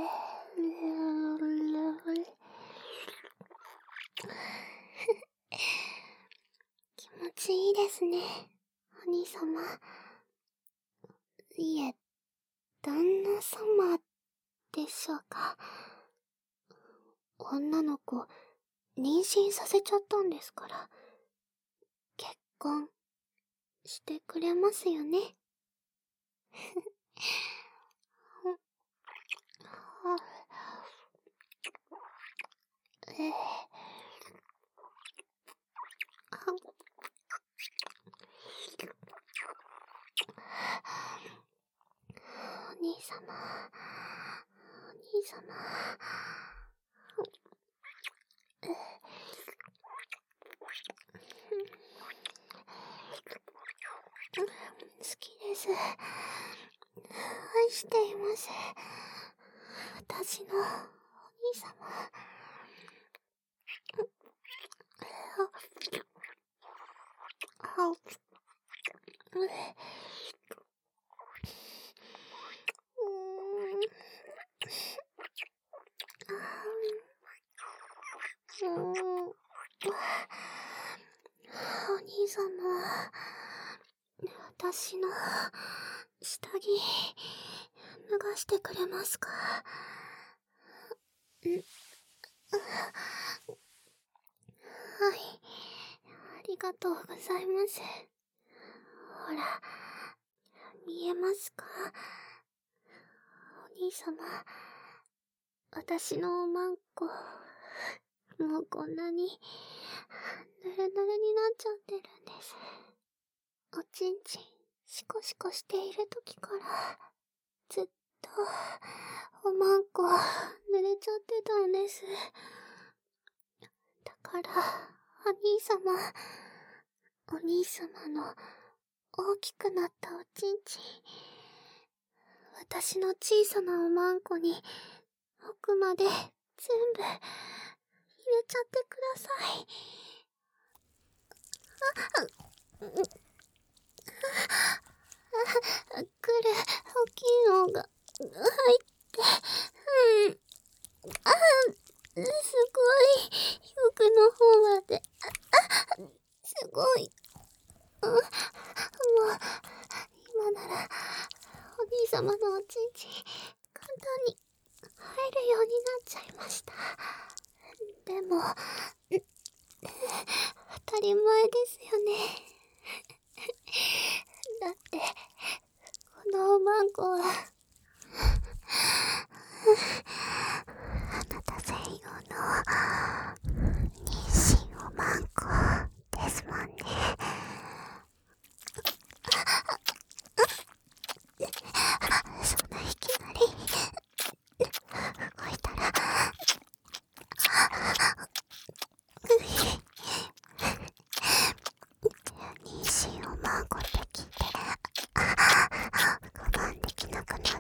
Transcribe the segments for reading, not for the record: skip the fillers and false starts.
気持ちいいですね、お兄様。いえ、旦那様でしょうか。女の子、妊娠させちゃったんですから、結婚してくれますよね。お兄様、お兄様。好きです。愛しています。私のお兄様。お兄様、私の下着脱がしてくれますか？はい、ありがとうございます。ほら、見えますか？お兄様、私のおまんこ、もうこんなにぬるぬるになっちゃってるんです。おちんちんシコシコしている時からずっとおまんこ濡れちゃってたんです。だからお兄様の大きくなったおちんちん、私の小さなおまんこに奥まで全部入れちゃってください。来る大きいのが入って、すごい奥の方まで、すごい。もう今ならお兄様のおちんちん簡単に入るようになっちゃいました。でも当たり前ですよね。だってこのおまんこはあなた専用の妊娠おまんこですもんね。そんないきなり動いたら妊娠おまんこって聞いて我慢できなくなっ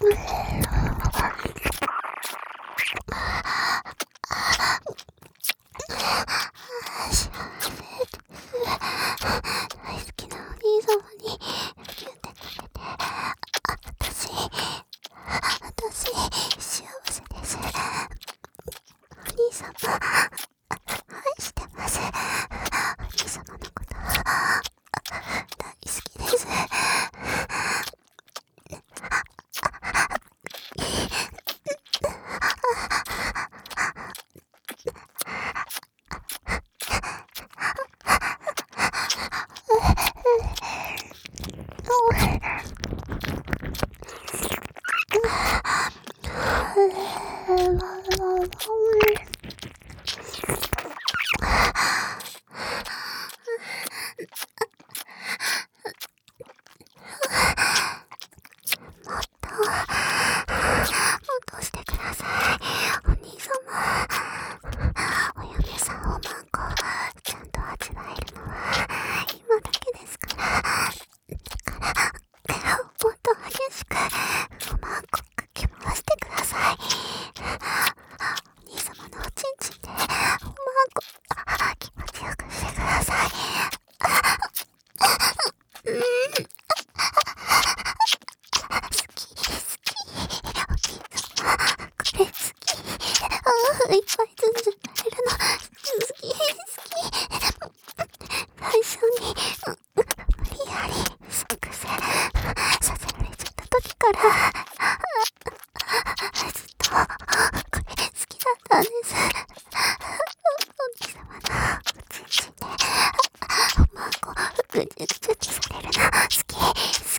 大好きなお兄様にキュンってかけて、私幸せです。お兄様愛してます。お兄様のこと大好きです。もっとしてください。お兄様。お嫁さんをマンコちゃんと味わえるのは今だけですから。だからもっと激しくおマンコかき回してください。お兄様のおちんちんでおマンコ気持ちよくしてください。いっぱいずんずんされるの好き。最初に無理やりセックスさせられちゃった時からずっとこれ好きだったんです。お兄様のおちんちんでおまんこぐちゅぐちゅってされるの好きです。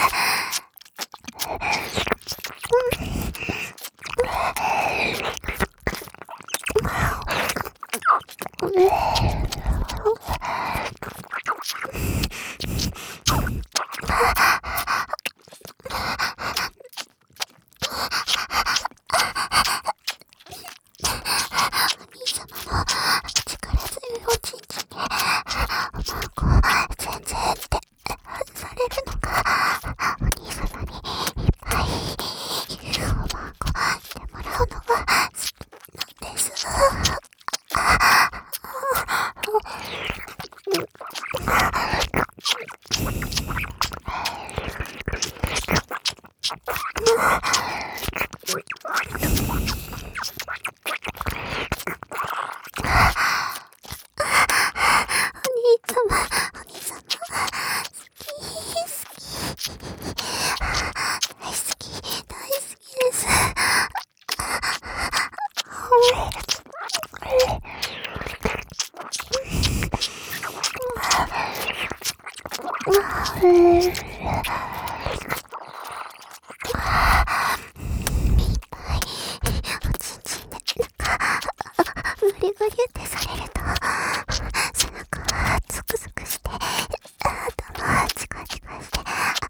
グリグリってされると背中がゾクゾクして頭チカチカして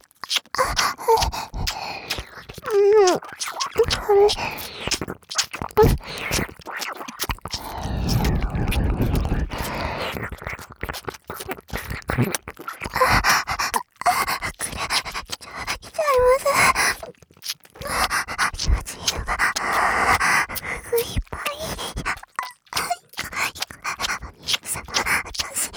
来ちゃいます。気持ちいいのがいっぱい。お兄様、私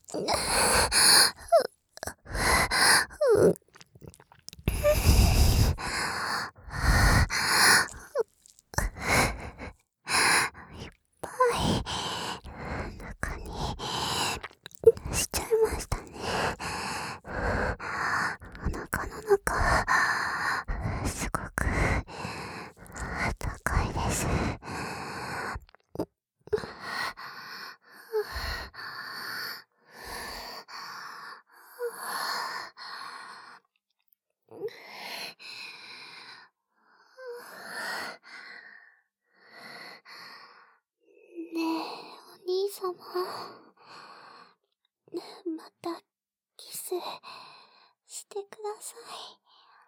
ぱい中にしちゃいましたね。お腹の中すごく高いです。ねえ、お兄様。また、キス、してください。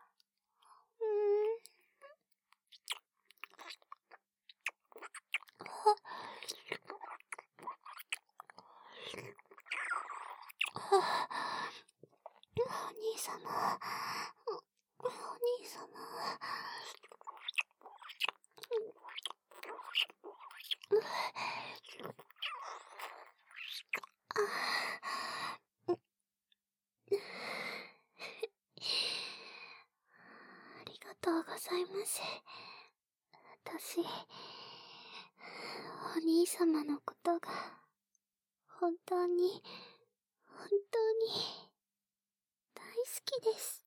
お兄様。お兄様。ありがとうございます。私、お兄様のことが、本当に大好きです。